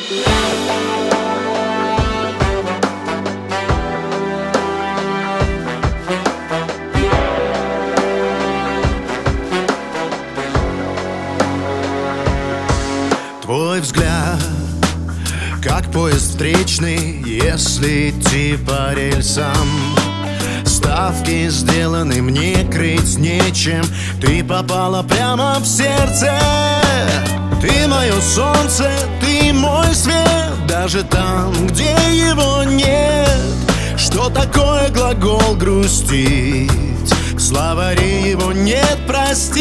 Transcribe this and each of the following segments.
Твой взгляд, как поезд встречный, если идти по рельсам. Ставки сделаны, мне крыть нечем. Ты попала прямо в сердце. Ты мое солнце, ты мой свет, даже там, где его нет. Что такое глагол грустить? В словаре его нет, прости.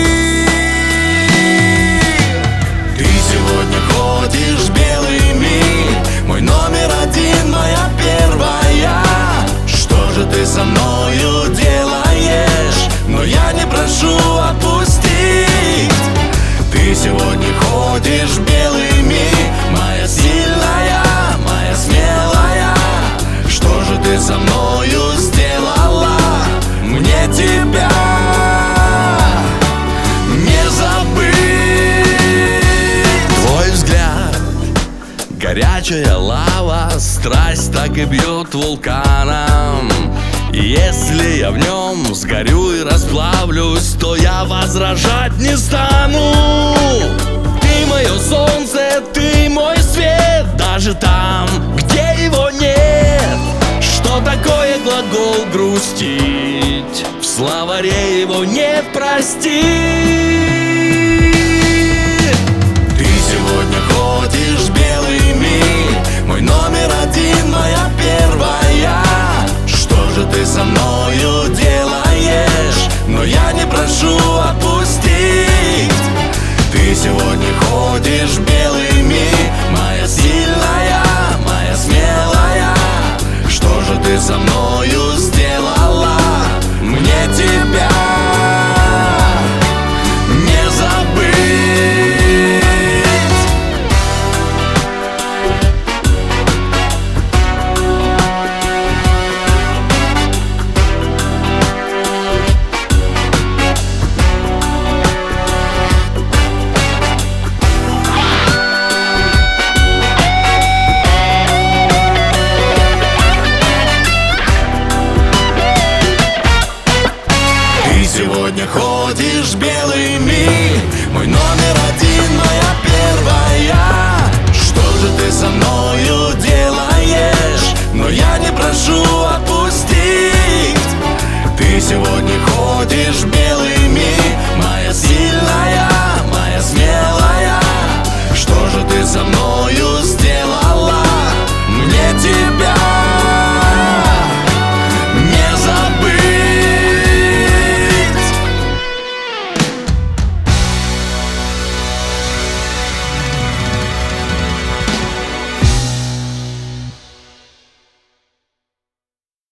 Ты сегодня ходишь белыми, мой номер один, моя первая. Что же ты со мною делаешь? Но я не прошу отпустить. Ты сегодня ходишь белыми, моя сильная, моя смелая. Что же ты со мною сделала? Мне тебя не забыть. Твой взгляд, горячая лава, страсть так и бьет вулканом. Если я в нем сгорю и расплавлюсь, то я возражать не стану. Ты мое солнце, ты мой свет, даже там, где его нет. Что такое глагол грустить? В словаре его нет, прости. Ты сегодня ходишь белыми, мой номер один, моя первая. Что же ты со мною делаешь? Но я не прошу отпустить. Ты сегодня ходишь белыми, моя сильная, моя смелая. Что же ты со мною сделала? Мне тебя не забыть. Сегодня ходишь белыми, мой номер один, моя первая. Что же ты со мною делаешь? Но я не прошу отпустить. Ты сегодня ходишь белыми, моя сильная, моя смелая. Что же ты со мной